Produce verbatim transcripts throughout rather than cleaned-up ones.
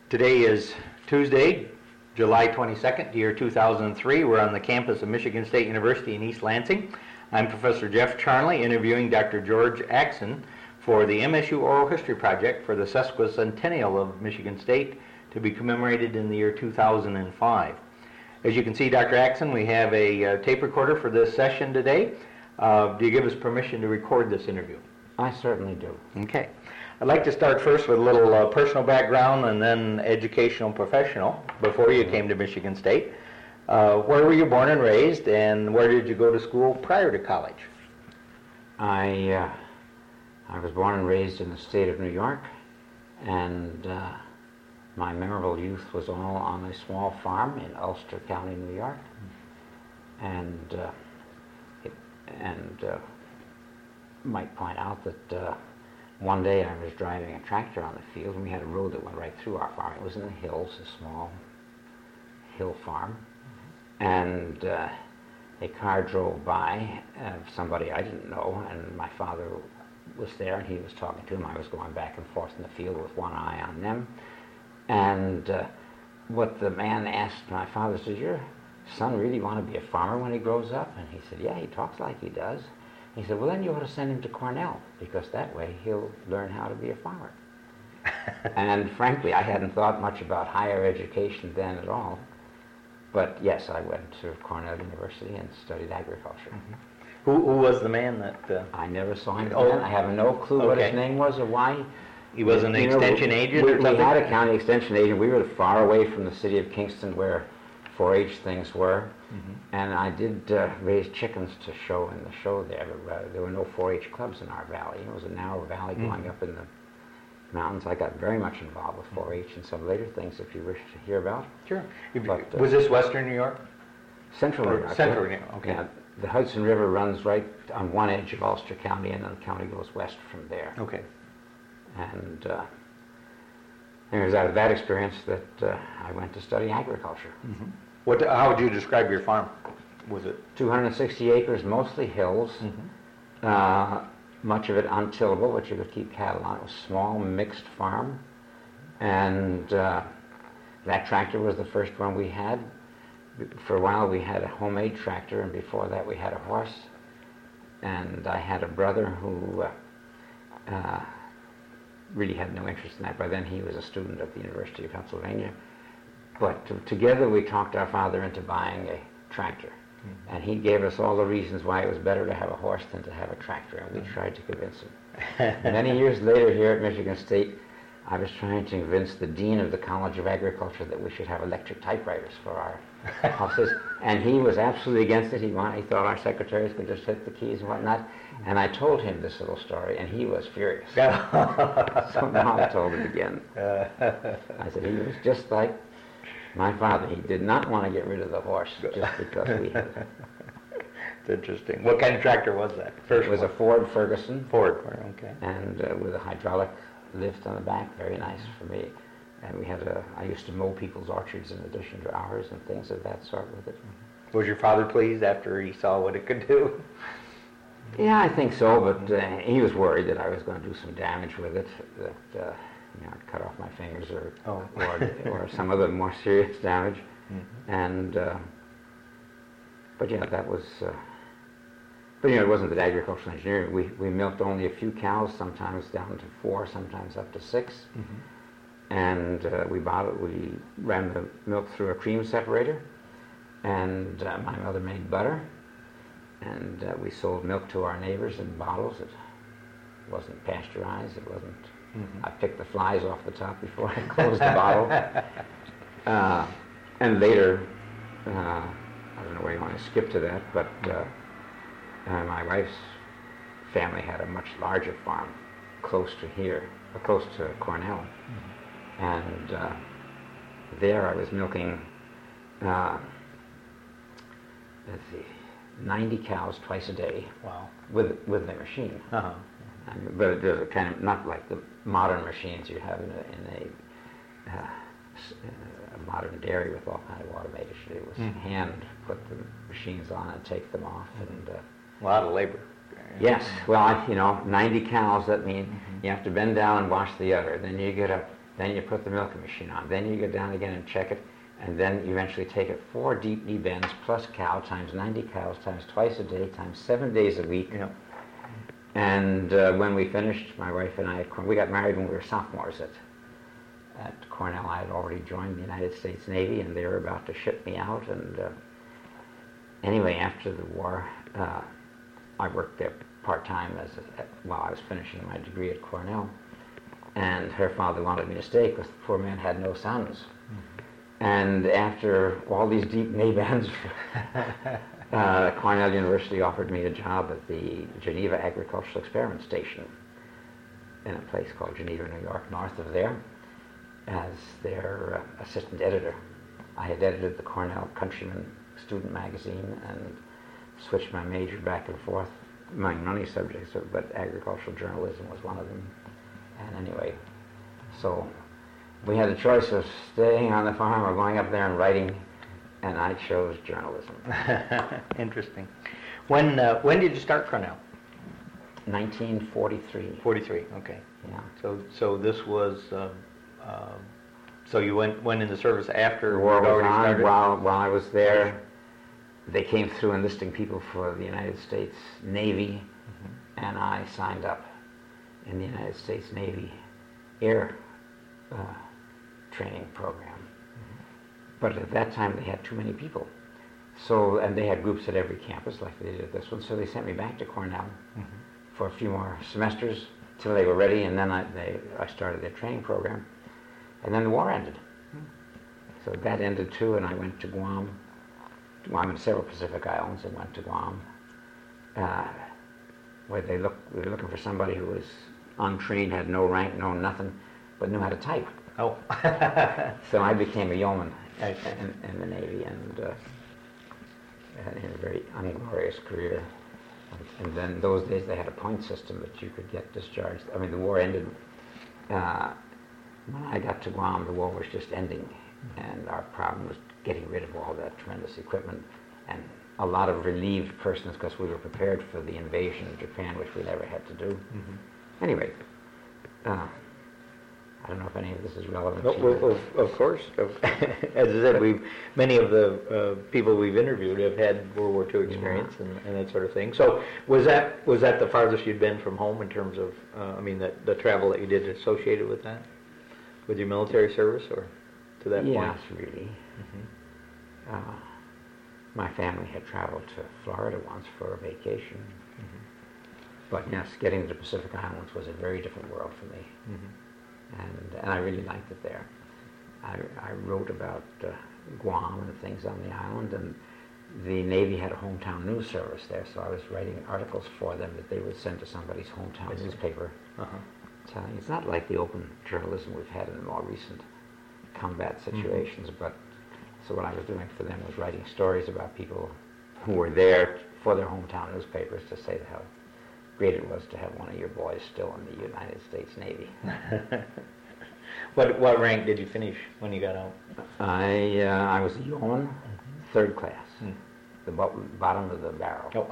Today is Tuesday, July twenty-second, year two thousand three. We're on the campus of Michigan State University in East Lansing. I'm Professor Jeff Charnley, interviewing Doctor George Axon for the M S U Oral History Project for the sesquicentennial of Michigan State to be commemorated in the year two thousand five. As you can see, Doctor Axon, we have a uh, tape recorder for this session today. Uh, do you give us permission to record this interview? I certainly do. Okay. I'd like to start first with a little uh, personal background and then educational professional before you came to Michigan State. Uh, where were you born and raised, and where did you go to school prior to college? I uh, I was born and raised in the state of New York, and uh, my memorable youth was all on a small farm in Ulster County, New York. And uh, it, and uh, might point out that uh, one day I was driving a tractor on the field, and we had a road that went right through our farm. It was in the hills, a small hill farm. And uh, a car drove by of somebody I didn't know, and my father was there, and he was talking to him. I was going back and forth in the field with one eye on them. And uh, what the man asked my father, says, "Your son really want to be a farmer when he grows up?" And he said, "Yeah, he talks like he does." He said, "Well, then you ought to send him to Cornell, because that way he'll learn how to be a farmer." And frankly, I hadn't thought much about higher education then at all. But yes, I went to Cornell University and studied agriculture. Mm-hmm. Who, who was the man that... Uh... I never saw him oh. again. I have no clue okay. what his name was or why. He was an you extension know, agent we, or something? We had a county extension agent. We were far away from the city of Kingston where four H things were. Mm-hmm. And I did uh, raise chickens to show in the show there. But, uh, there were no four H clubs in our valley. It was a narrow valley mm-hmm. going up in the mountains. I got very much involved with four H and some later things if you wish to hear about. Sure. But, uh, was this Western New York? Central New York. Central New York, okay. Yeah, the Hudson River runs right on one edge of Ulster County, and then the county goes west from there. Okay. And uh, it was out of that experience that uh, I went to study agriculture. Mm-hmm. What? How would you describe your farm? Was it two hundred sixty acres, mostly hills, mm-hmm. uh, much of it untillable, but you could keep cattle on. It was a small, mixed farm, and uh, that tractor was the first one we had. For a while we had a homemade tractor, and before that we had a horse. And I had a brother who uh, uh, really had no interest in that. By then he was a student at the University of Pennsylvania. But to, together we talked our father into buying a tractor. Mm-hmm. And he gave us all the reasons why it was better to have a horse than to have a tractor, and we mm-hmm. tried to convince him. Many years later here at Michigan State, I was trying to convince the dean of the College of Agriculture that we should have electric typewriters for our houses, and he was absolutely against it. He wanted, he thought our secretaries could just hit the keys and whatnot. And I told him this little story, and he was furious. So now I told it again. I said he was just like my father. He did not want to get rid of the horse just because we had it. It's interesting. What kind of tractor was that? First it was one? a Ford Ferguson. Ford, okay. And uh, with a hydraulic lift on the back, very nice for me. And we had a, I used to mow people's orchards in addition to ours and things of that sort with it. Was your father pleased after he saw what it could do? Yeah, I think so, but uh, he was worried that I was going to do some damage with it, that uh, you know, I'd cut off my fingers or oh. or, or some other more serious damage. Mm-hmm. And, uh, but yeah, that was, uh, but you know, it wasn't that agricultural engineering. We, we milked only a few cows, sometimes down to four, sometimes up to six. Mm-hmm. And uh, we bottled, we ran the milk through a cream separator, and uh, my mother made butter, and uh, we sold milk to our neighbors in bottles. It wasn't pasteurized, it wasn't, mm-hmm. I picked the flies off the top before I closed the bottle. Uh, and later, uh, I don't know where you want to skip to that, but uh, uh, my wife's family had a much larger farm close to here, uh, close to Cornell. Mm-hmm. And uh, there I was milking, uh, let's see, ninety cows twice a day. Wow. With with the machine. Uh-huh. And, but it was kind of not like the modern machines you have in a, in a, uh, a modern dairy with all kind of automation. It was mm-hmm. hand put the machines on and take them off. Mm-hmm. And uh, a lot of labor. Yes. Well, I, you know, ninety cows. That means mm-hmm. you have to bend down and wash the udder. Then you get up Then you put the milking machine on. Then you go down again and check it. And then you eventually take it four deep knee bends plus cow times ninety cows times twice a day times seven days a week. Yeah. And uh, when we finished, my wife and I, we got married when we were sophomores at, at Cornell. I had already joined the United States Navy, and they were about to ship me out. And uh, anyway, after the war, uh, I worked there part-time as a, while I was finishing my degree at Cornell. And her father wanted me to stay because the poor man had no sons. Mm-hmm. And after all these deep knee bends, uh, Cornell University offered me a job at the Geneva Agricultural Experiment Station in a place called Geneva, New York, north of there, as their uh, assistant editor. I had edited the Cornell Countryman student magazine and switched my major back and forth among many subjects, but agricultural journalism was one of them. And anyway, so we had the choice of staying on the farm or going up there and writing, and I chose journalism. Interesting. When uh, when did you start Cornell? nineteen forty-three. forty-three. Okay. Yeah. So so this was uh, uh, so you went went in the service after The war it was already on. started? While while I was there, they came through enlisting people for the United States Navy, mm-hmm. and I signed up in the United States Navy Air uh, Training Program. But at that time, they had too many people. So, and they had groups at every campus like they did at this one, so they sent me back to Cornell mm-hmm. for a few more semesters till they were ready, and then I, they, I started their training program. And then the war ended. Mm-hmm. So that ended too, and I went to Guam. Well, I'm in several Pacific Islands and went to Guam, uh, where they, look, they were looking for somebody who was untrained, had no rank, no nothing, but knew how to type. Oh. So I became a yeoman Okay. in, in the Navy, and uh, had a very unglorious career. And then those days they had a point system that you could get discharged. I mean, the war ended. Uh, when I got to Guam, the war was just ending, and our problem was getting rid of all that tremendous equipment, and a lot of relieved persons because we were prepared for the invasion of Japan, which we never had to do. Mm-hmm. Anyway, uh, I don't know if any of this is relevant No, to you. well, of, of course. As I said, we've, many of the uh, people we've interviewed have had World War Two experience yeah. and, and that sort of thing. So was that was that the farthest you'd been from home in terms of, uh, I mean, the, the travel that you did associated with that? With your military service or to that yes, point? Yes, really. Mm-hmm. uh, my family had traveled to Florida once for a vacation. Mm-hmm. But yes, getting to the Pacific Islands was a very different world for me. Mm-hmm. And, and I really liked it there. I, I wrote about uh, Guam and things on the island, and the Navy had a hometown news service there, so I was writing articles for them that they would send to somebody's hometown newspaper. Uh-huh. Telling, it's not like the open journalism we've had in the more recent combat situations, mm-hmm. but so what I was doing for them was writing stories about people who were there for their hometown newspapers to say how great it was to have one of your boys still in the United States Navy. What what rank did you finish when you got out? I uh, I was a yeoman, mm-hmm. third class, mm. the bo- bottom of the barrel. Oh.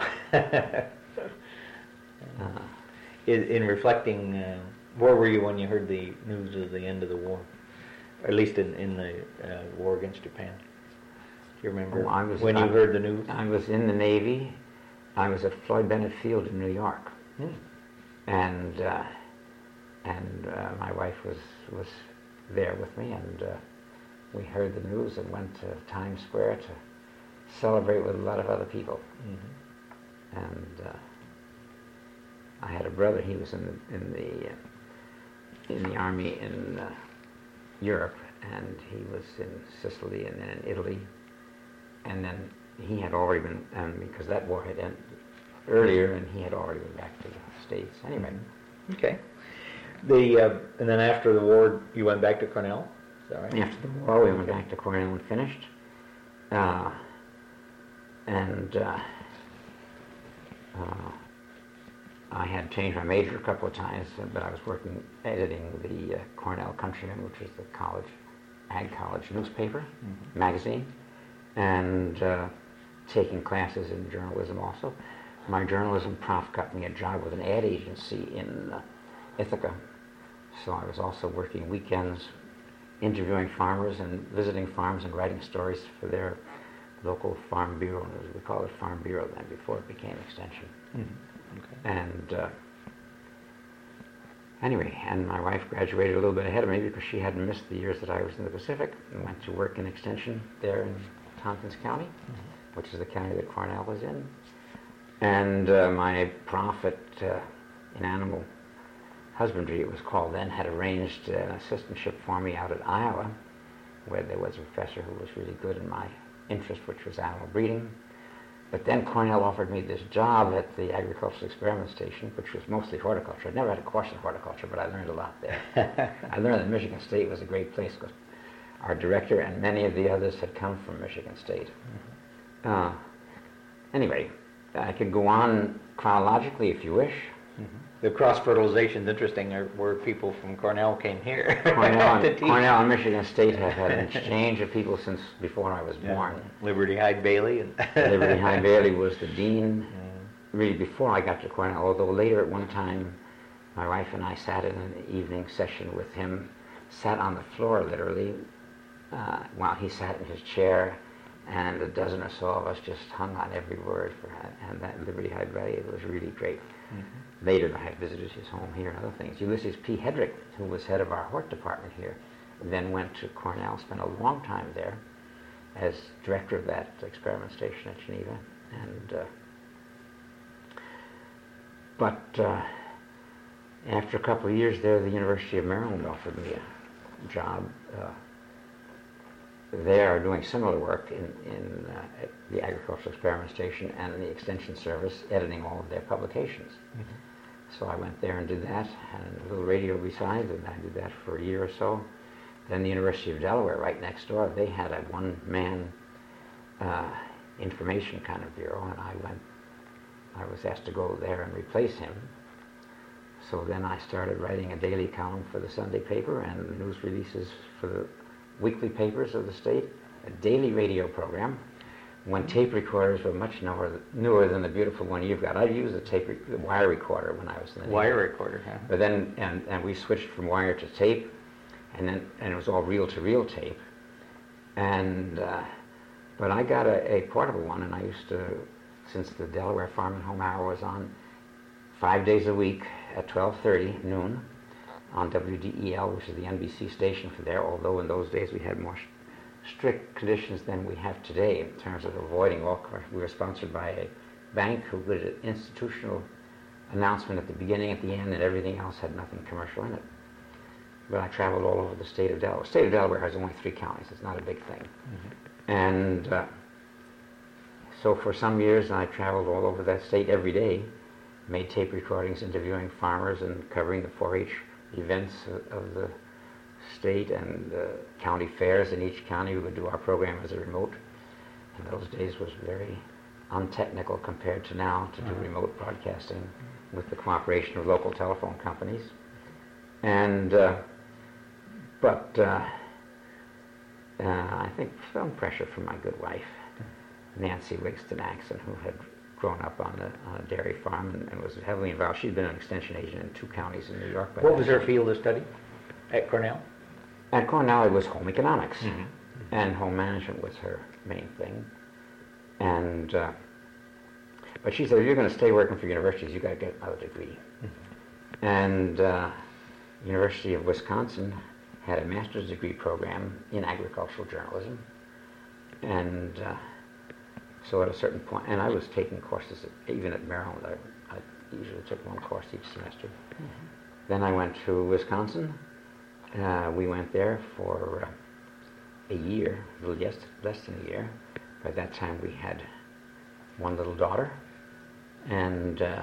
uh, in, in reflecting, uh, where were you when you heard the news of the end of the war? Or at least in, in the uh, war against Japan. Do you remember oh, I was, when I, you heard the news? I was in the Navy. I was at Floyd Bennett Field in New York. Mm. And uh, and uh, my wife was was there with me, and uh, we heard the news and went to Times Square to celebrate with a lot of other people. Mm-hmm. And uh, I had a brother. He was in the in the uh, in the army in uh, Europe, and he was in Sicily and then in Italy, and then he had already been, and because that war had ended earlier, and he had already been back to the States. Anyway. Okay. The uh, and then after the war, you went back to Cornell. Is that right? After the war, we went back to Cornell and finished. Uh, and uh, uh, I had changed my major a couple of times, but I was working editing the uh, Cornell Countryman, which is the college, ag college newspaper, mm-hmm. magazine, and uh, taking classes in journalism also. My journalism prof got me a job with an ad agency in uh, Ithaca, So I was also working weekends, interviewing farmers and visiting farms and writing stories for their local farm bureau. We called it Farm Bureau then, before it became Extension. Mm-hmm. Okay. And uh, anyway, and my wife graduated a little bit ahead of me because she hadn't missed the years that I was in the Pacific, and went to work in Extension there in Tompkins County, mm-hmm. which is the county that Cornell was in. And uh, my prof at, uh, in animal husbandry, it was called then, had arranged an assistantship for me out at Iowa, where there was a professor who was really good in my interest, which was animal breeding. But then Cornell offered me this job at the Agricultural Experiment Station, which was mostly horticulture. I'd never had a course in horticulture, but I learned a lot there. I learned that Michigan State was a great place because our director and many of the others had come from Michigan State. Mm-hmm. uh, anyway, I could go on chronologically if you wish. Mm-hmm. The cross-fertilization is interesting, where people from Cornell came here. Cornell, and, Cornell and Michigan State have had an exchange of people since before I was yeah. born. Liberty Hyde Bailey. And Liberty Hyde Bailey was the dean, mm. really before I got to Cornell, although later at one time my wife and I sat in an evening session with him, sat on the floor literally, uh, while he sat in his chair, and a dozen or so of us just hung on every word for him, and that Liberty Hyde Bailey was really great. Mm-hmm. Later, I visited his home here and other things. Ulysses P. Hedrick, who was head of our hort department here, then went to Cornell, spent a long time there as director of that experiment station at Geneva. And uh, but uh, after a couple of years there, the University of Maryland offered me a job uh, there doing similar work in, in uh, at the Agricultural Experiment Station and in the Extension Service, editing all of their publications. Mm-hmm. So I went there and did that, and a little radio besides, and I did that for a year or so. Then the University of Delaware, right next door, they had a one-man uh, information kind of bureau, and I went, I was asked to go there and replace him. So then I started writing a daily column for the Sunday paper and news releases for the weekly papers of the state, a daily radio program, when tape recorders were much newer, newer than the beautiful one you've got. I used the tape, re- the wire recorder when I was in the wire Navy. recorder, huh? But then, and, and we switched from wire to tape, and then, and it was all reel-to-reel tape. And, uh, but I got a, a portable one, and I used to, since the Delaware Farm and Home Hour was on five days a week at twelve thirty noon, on W D E L, which is the N B C station for there, although in those days we had more sh- strict conditions than we have today in terms of avoiding all commercial. We were sponsored by a bank who did an institutional announcement at the beginning, at the end, and everything else had nothing commercial in it. But I traveled all over the state of Delaware. The state of Delaware has only three counties. It's not a big thing. Mm-hmm. And uh, so for some years I traveled all over that state every day, made tape recordings interviewing farmers and covering the four H events of the state and uh, county fairs in each county. We would do our program as a remote. In those days was very untechnical compared to now to do uh-huh. remote broadcasting with the cooperation of local telephone companies. And uh, but uh, uh, I think some pressure from my good wife, Nancy Wigston Axon, who had grown up on a, on a dairy farm and, and was heavily involved. She'd been an extension agent in two counties in New York. What was her field of study at Cornell? At Cornell, it was home economics, mm-hmm. and home management was her main thing. And uh, but she said, if you're going to stay working for universities, you got to get another degree. Mm-hmm. And uh, University of Wisconsin had a master's degree program in agricultural journalism, and uh, so at a certain point, and I was taking courses at, even at Maryland. I, I usually took one course each semester. Mm-hmm. Then I went to Wisconsin. Uh, we went there for uh, a year, a little less, less than a year. By that time, we had one little daughter, and uh,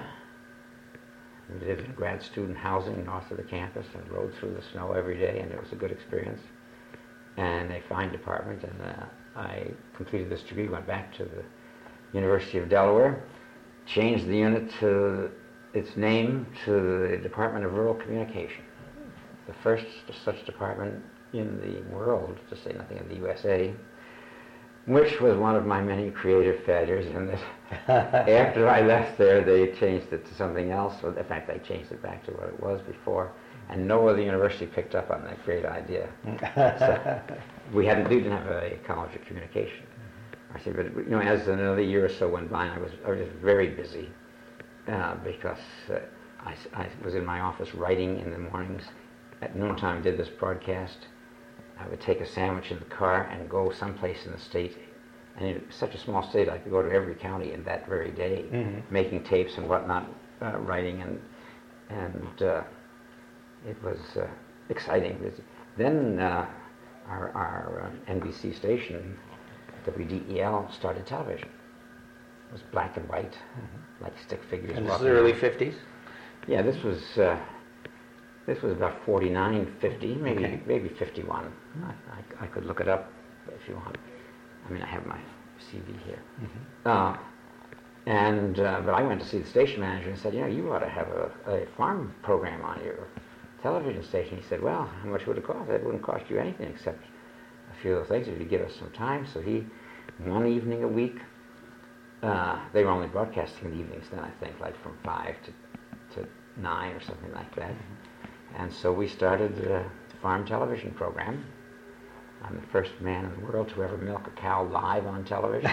we lived in grad student housing north of the campus and rode through the snow every day, and it was a good experience. And a fine department, and uh, I completed this degree, went back to the University of Delaware, changed the unit to its name to the Department of Rural Communication, the first such department in the world, to say nothing of the U S A, which was one of my many creative failures in that after I left there, they changed it to something else. In fact, they changed it back to what it was before, and no other university picked up on that great idea. So we hadn't, we didn't have a college of communication. I said, but you know, as another year or so went by, I was, I was very busy uh, because uh, I, I was in my office writing in the mornings. At noontime, did this broadcast. I would take a sandwich in the car and go someplace in the state. And in such a small state, I could go to every county in that very day, mm-hmm. making tapes and whatnot, uh, writing, and and uh, it was uh, exciting. Then uh, our, our uh, N B C station, W D E L, started television. It was black and white, mm-hmm. like stick figures. And this is the early fifties? Yeah, this was uh, this was about forty-nine, fifty, maybe okay. maybe fifty-one. I, I, I could look it up if you want. I mean, I have my C V here. Mm-hmm. Uh, and uh, but I went to see the station manager and said, you know, you ought to have a, a farm program on your television station. He said, well, how much would it cost? It wouldn't cost you anything except a few of the things if you give us some time. So he, one evening a week, uh, they were only broadcasting in the evenings then, I think, like from five to, to nine or something like that. Mm-hmm. And so we started a farm television program. I'm the first man in the world to ever milk a cow live on television.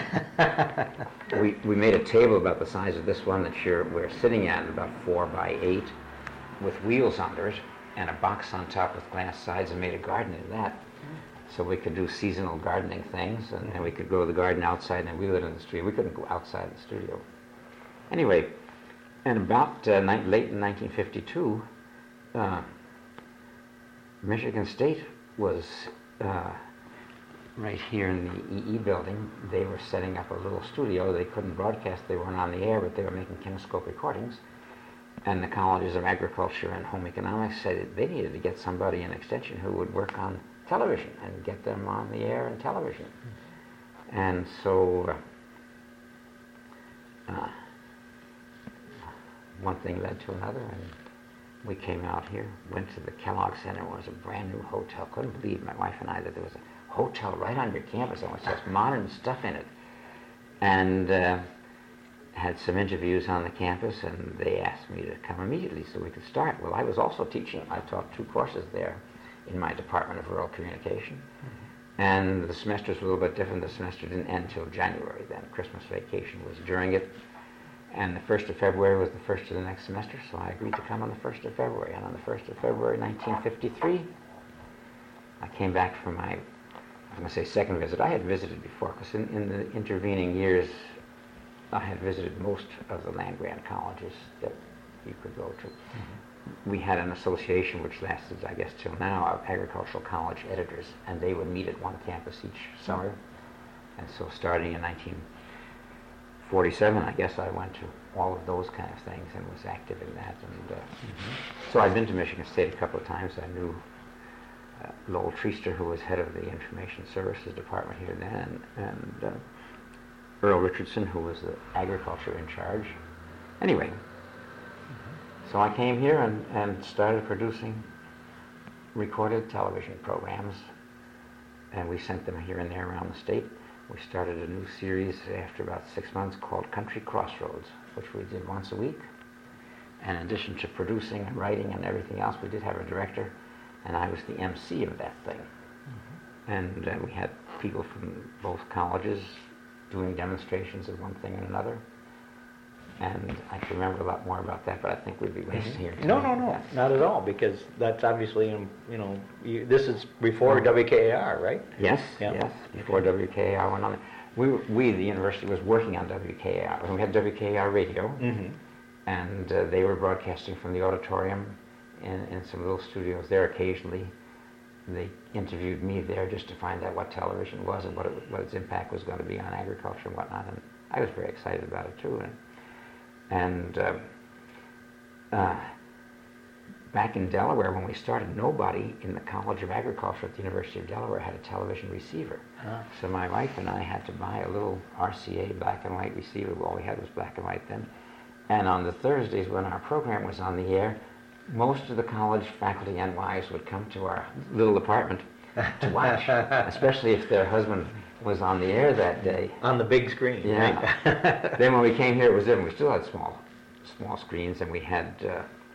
we we made a table about the size of this one that you're, we're sitting at, about four by eight, with wheels under it, and a box on top with glass sides, and made a garden in that. So we could do seasonal gardening things, and, and we could grow the garden outside and wheel it in the studio. We couldn't go outside the studio. Anyway, and about uh, ni- late in nineteen fifty-two, uh, Michigan State was uh, right here in the E E building. They were setting up a little studio. They couldn't broadcast. They weren't on the air, but they were making kinescope recordings. And the colleges of agriculture and home economics said that they needed to get somebody in extension who would work on television and get them on the air and television. Mm-hmm. And so uh, uh, one thing led to another, and we came out here, went to the Kellogg Center. It was a brand new hotel. Couldn't believe, my wife and I, that there was a hotel right on your campus and with such modern stuff in it. And uh, had some interviews on the campus, and they asked me to come immediately so we could start. Well, I was also teaching. I taught two courses there in my Department of Rural Communication. Mm-hmm. And the semester was a little bit different. The semester didn't end until January then. Christmas vacation was during it. And the first of February was the first of the next semester, so I agreed to come on the first of February. And on the first of February, nineteen fifty-three, I came back from my, I was going to say second visit. I had visited before, because in, in the intervening years, I had visited most of the land-grant colleges that you could go to. Mm-hmm. We had an association which lasted, I guess, till now, of agricultural college editors, and they would meet at one campus each summer. And so starting in nineteen forty-seven, I guess I went to all of those kind of things and was active in that. And uh, mm-hmm. so I've been to Michigan State a couple of times. I knew uh, Lowell Treaster, who was head of the Information Services Department here then, and uh, Earl Richardson, who was the agriculture in charge. Anyway, mm-hmm. so I came here and, and started producing recorded television programs, and we sent them here and there around the state. We started a new series after about six months called Country Crossroads, which we did once a week. And in addition to producing and writing and everything else, we did have a director, and I was the M C of that thing. Mm-hmm. And uh, we had people from both colleges doing demonstrations of one thing and another. And I can remember a lot more about that, but I think we'd be wasting here. No, no, no, yes. Not at all, because that's obviously, you know, you, this is before oh. W K A R, right? Yes, yeah. yes, before okay. W K A R went on. We, we, the university, was working on W K A R. We had W K A R radio, mm-hmm. and uh, they were broadcasting from the auditorium in, in some little studios there occasionally. They interviewed me there just to find out what television was and what, it, what its impact was going to be on agriculture and whatnot, and I was very excited about it too. And, And uh, uh, back in Delaware, when we started, nobody in the College of Agriculture at the University of Delaware had a television receiver. Huh. So my wife and I had to buy a little R C A black and white receiver. All we had was black and white then. And on the Thursdays when our program was on the air, most of the college faculty and wives would come to our little apartment to watch, especially if their husband was on the air that day. On the big screen. Yeah. Right? Then when we came here, it was different. We still had small, small screens, and we had uh,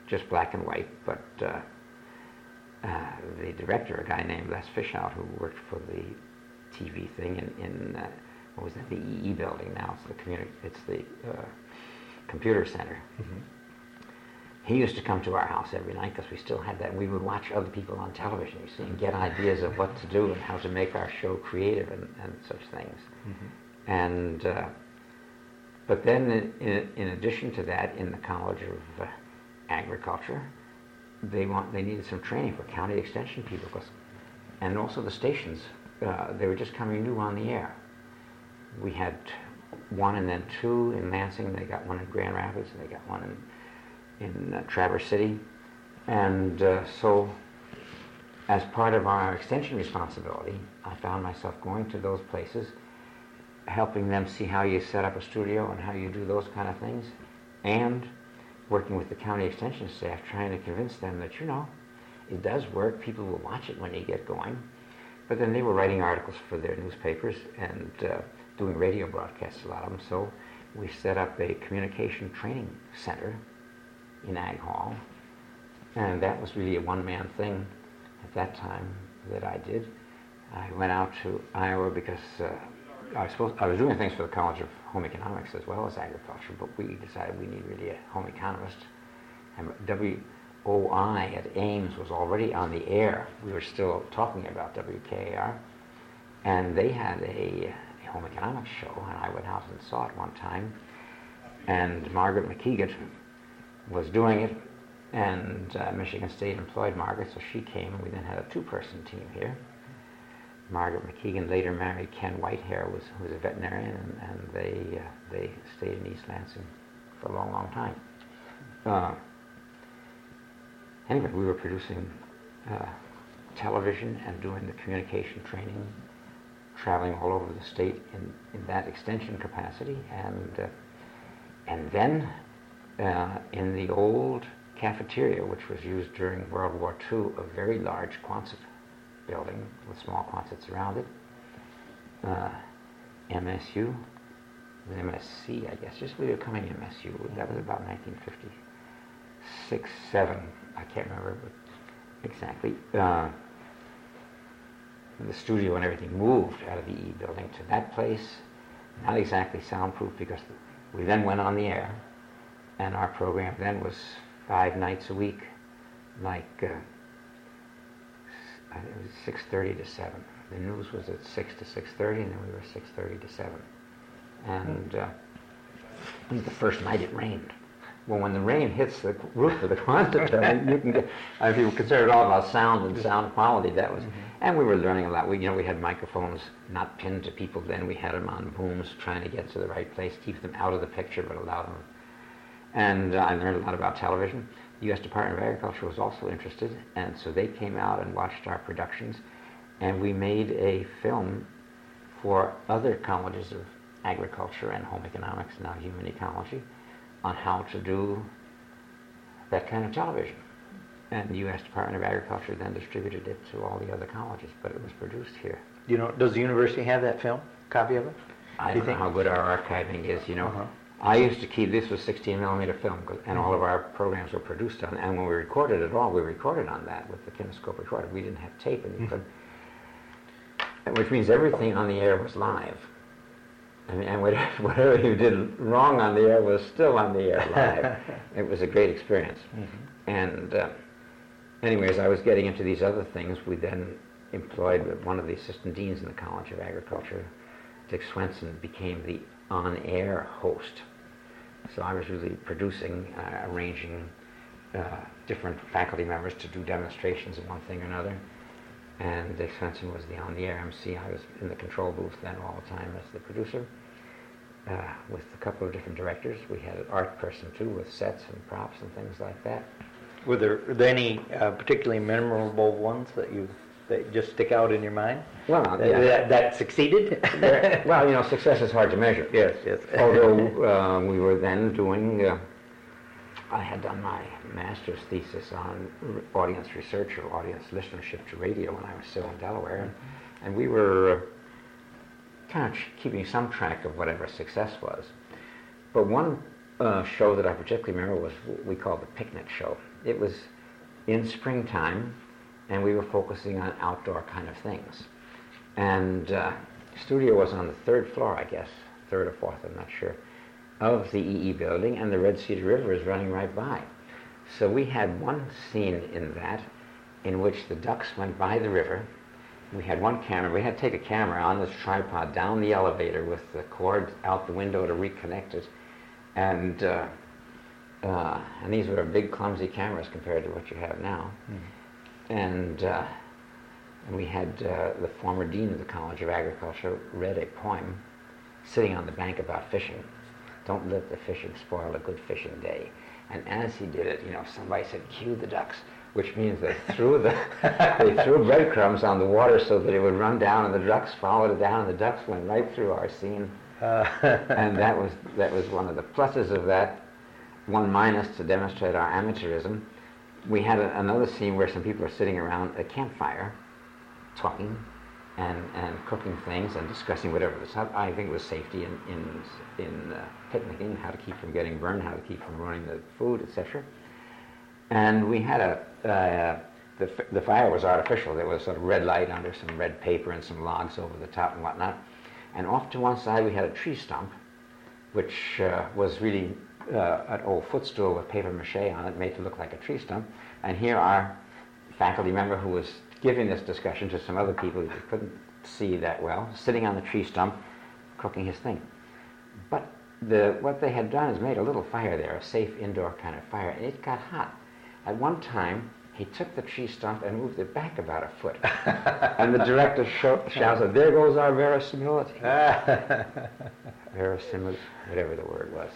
just black and white, but uh, uh, the director, a guy named Les Fishout, who worked for the T V thing in, in uh, what was that, the E E building now, it's the, communi- it's the uh, computer center. Mm-hmm. He used to come to our house every night because we still had that, and we would watch other people on television, you see, and get ideas of what to do and how to make our show creative and, and such things. Mm-hmm. And uh, but then, in, in, in addition to that, in the College of uh, Agriculture, they want they needed some training for county extension people, cause, and also the stations. Uh, they were just coming new on the air. We had one and then two in Lansing. They got one in Grand Rapids, and they got one in in uh, Traverse City. And uh, so, as part of our extension responsibility, I found myself going to those places, helping them see how you set up a studio and how you do those kind of things, and working with the county extension staff, trying to convince them that, you know, it does work, people will watch it when they get going. But then they were writing articles for their newspapers and uh, doing radio broadcasts, a lot of them. So we set up a communication training center in Ag Hall, and that was really a one-man thing at that time that I did. I went out to Iowa because uh, I was supposed, I was doing things for the College of Home Economics as well as Agriculture, but we decided we need really a home economist. And W O I at Ames was already on the air. We were still talking about W K A R, and they had a, a home economics show, and I went out and saw it one time, and Margaret McKeegan was doing it, and uh, Michigan State employed Margaret, so she came, and we then had a two-person team here. Margaret McKeegan later married Ken Whitehair, was, who was a veterinarian, and, and they uh, they stayed in East Lansing for a long, long time. Uh, anyway, we were producing uh, television and doing the communication training, traveling all over the state in, in that extension capacity, and uh, and then uh, in the old cafeteria, which was used during World War Two, a very large Quonset building with small Quonsets around it. Uh, M S U, M S C, I guess, just we were coming M S U. That was about nineteen fifty-six, seven. I can't remember exactly. Uh, the studio and everything moved out of the E building to that place. Not exactly soundproof, because we then went on the air, and our program then was five nights a week, like uh, it was six thirty to seven. The news was at six to six thirty, and then we were six thirty to seven. And uh, I think the first night it rained. Well, when the rain hits the roof of the Quonset building, you can get, if you consider it all about sound and sound quality, that was, mm-hmm. And we were learning a lot. We, you know, we had microphones not pinned to people then. We had them on booms, trying to get to the right place, keep them out of the picture, but allow them. And uh, I learned a lot about television. The U S Department of Agriculture was also interested, and so they came out and watched our productions, and we made a film for other colleges of agriculture and home economics, now human ecology, on how to do that kind of television. And the U S Department of Agriculture then distributed it to all the other colleges, but it was produced here. You know, does the university have that film, copy of it? I do don't know think? how good our archiving is, you know. Uh-huh. I used to keep, this was sixteen millimeter film, and all of our programs were produced on, and when we recorded it all, we recorded on that with the kinescope recorder. We didn't have tape, and you could, which means everything on the air was live. I mean, and whatever, whatever you did wrong on the air was still on the air live. It was a great experience. Mm-hmm. And uh, anyways, I was getting into these other things. We then employed one of the assistant deans in the College of Agriculture. Dick Swenson became the on-air host. So I was really producing, uh, arranging uh, different faculty members to do demonstrations of one thing or another. And Dick Swenson was the on-the-air M C. I was in the control booth then all the time as the producer, uh, with a couple of different directors. We had an art person too, with sets and props and things like that. Were there, were there any uh, particularly memorable ones that you that just stick out in your mind? Well, that, yeah. that, that succeeded? Well, you know, success is hard to measure. Yes, yes. Although uh, we were then doing, uh, I had done my master's thesis on audience research or audience listenership to radio when I was still in Delaware, and, and we were uh, kind of keeping some track of whatever success was. But one uh, show that I particularly remember was what we called the Picnic Show. It was in springtime, and we were focusing on outdoor kind of things. And uh, the studio was on the third floor, I guess, third or fourth, I'm not sure, of the E E building, and the Red Cedar River is running right by. So we had one scene in that in which the ducks went by the river. We had one camera. We had to take a camera on this tripod down the elevator with the cord out the window to reconnect it. And uh, uh, and these were big, clumsy cameras compared to what you have now. Mm-hmm. And, uh, and we had uh, the former dean of the College of Agriculture read a poem sitting on the bank about fishing. Don't let the fishing spoil a good fishing day. And as he did it, you know, somebody said, cue the ducks, which means they threw the they threw breadcrumbs on the water so that it would run down, and the ducks followed it down, and the ducks went right through our scene. Uh, and that was that was one of the pluses of that. One minus, to demonstrate our amateurism. We had a, another scene where some people are sitting around a campfire, talking and and cooking things and discussing whatever. I think it was safety in in in uh, picnicking, how to keep from getting burned, how to keep from ruining the food, et cetera. And we had a, uh, the, the fire was artificial. There was a red light under some red paper and some logs over the top and whatnot. And off to one side we had a tree stump, which uh, was really uh, an old footstool with paper mache on it, made to look like a tree stump. And here our faculty member, who was giving this discussion to some other people who couldn't see that well, sitting on the tree stump, cooking his thing. But the, what they had done is made a little fire there, a safe indoor kind of fire, and it got hot. At one time, he took the tree stump and moved it back about a foot. And the director show, shouted, there goes our verisimility. Verisimility, whatever the word was.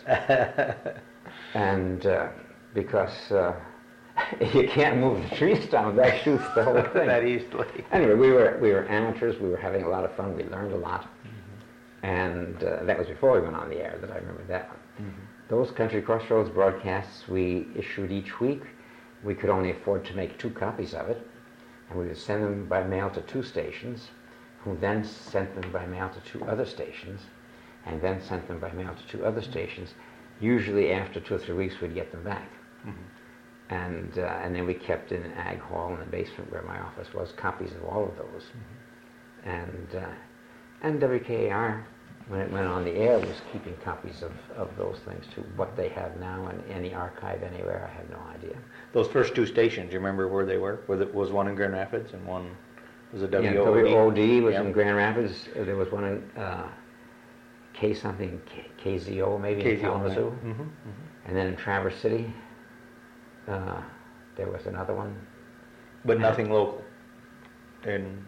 And uh, because uh, you can't move the tree stump, that shoots the whole thing. That easily. Anyway, we were, we were amateurs. We were having a lot of fun. We learned a lot. Mm-hmm. And uh, that was before we went on the air that I remember that one. Mm-hmm. Those Country Crossroads broadcasts we issued each week. We could only afford to make two copies of it, and we would send them by mail to two stations, who then sent them by mail to two other stations, and then sent them by mail to two other stations. Usually after two or three weeks we'd get them back. Mm-hmm. And uh, and then we kept in an ag hall in the basement where my office was copies of all of those. Mm-hmm. And uh, and W K A R, when it went on the air, was keeping copies of, of those things too. What they have now in any archive anywhere, I have no idea. Those first two stations, do you remember where they were? Was, it, was one in Grand Rapids and one was a W O D? Yeah, W O D was yeah. in Grand Rapids. There was one in uh, K something, K- KZO maybe K Z O, in Kalamazoo. Mm-hmm, mm-hmm. And then in Traverse City, uh, there was another one. But nothing local? In,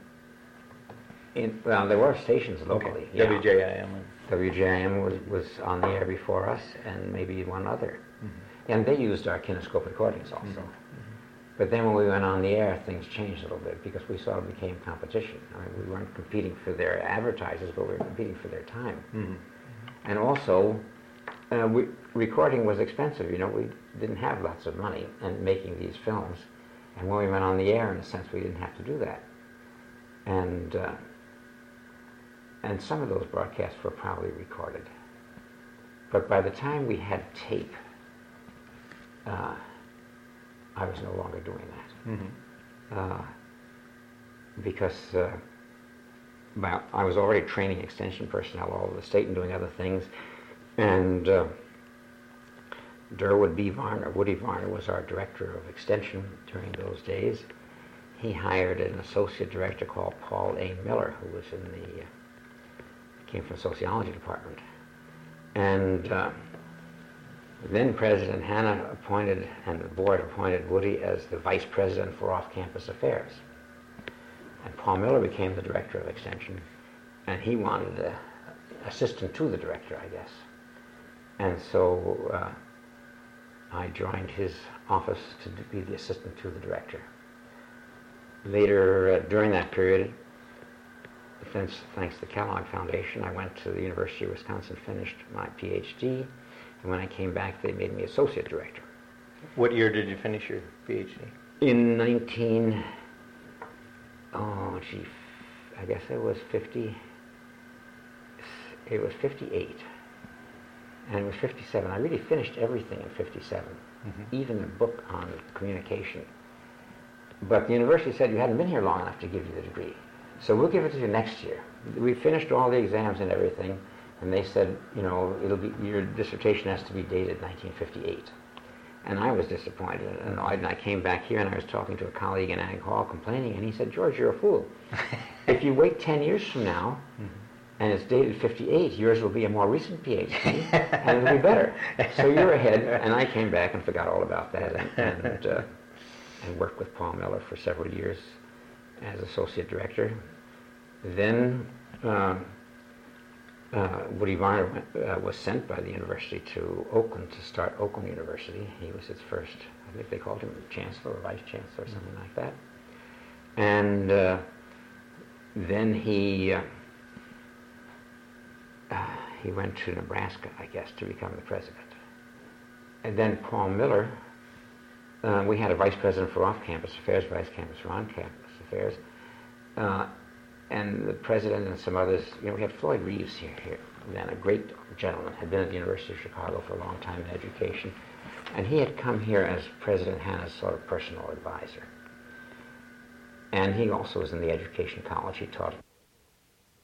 in Well, there were stations locally. Okay. Yeah. W J I M. W J I M was, was on the air before us, and maybe one other. Mm-hmm. And they used our kinescope recordings also. Mm-hmm. But then when we went on the air, things changed a little bit because we sort of became competition. I mean, we weren't competing for their advertisers, but we were competing for their time. Mm-hmm. And also, uh, we, recording was expensive. You know, we didn't have lots of money in making these films. And when we went on the air, in a sense, we didn't have to do that. And uh, and some of those broadcasts were probably recorded. But by the time we had tape, uh, I was no longer doing that. Mm-hmm. uh, because uh, well, I was already training extension personnel all over the state and doing other things. And uh, Durwood B. Varner, Woody Varner, was our director of extension during those days. He hired an associate director called Paul A. Miller, who was in the, uh, came from the sociology department. And uh, then President Hanna appointed, and the board appointed Woody as the vice president for off-campus affairs. And Paul Miller became the director of extension, and he wanted an assistant to the director, I guess. And so uh, I joined his office to be the assistant to the director. Later, uh, during that period, thanks, thanks to the Kellogg Foundation, I went to the University of Wisconsin, finished my P H D, and when I came back, they made me associate director. What year did you finish your P H D? In nineteen, oh gee, I guess it was fifty, it was fifty-eight. and it was fifty-seven. I really finished everything in fifty-seven, mm-hmm. even the book on communication. But the university said, you hadn't been here long enough to give you the degree, so we'll give it to you next year. We finished all the exams and everything, and they said, you know, it'll be, your dissertation has to be dated nineteen fifty-eight. And I was disappointed and annoyed, and I came back here and I was talking to a colleague in Ag Hall complaining, and he said, George, you're a fool. If you wait ten years from now, mm-hmm. and it's dated fifty-eight, yours will be a more recent PhD, and it'll be better. So you're ahead, and I came back and forgot all about that, and, and, uh, and worked with Paul Miller for several years as associate director. Then um, uh, Woody Varner went, uh, was sent by the university to Oakland to start Oakland University. He was its first, I think they called him chancellor or vice chancellor or something like that. And uh, then he uh, uh, he went to Nebraska, I guess, to become the president. And then Paul Miller, uh, we had a vice president for off-campus affairs, vice campus for on-campus affairs. Uh, and the president and some others, you know, we had Floyd Reeves here, here, then a great gentleman, had been at the University of Chicago for a long time in education, and he had come here as President Hanna's sort of personal advisor. And he also was in the education college. He taught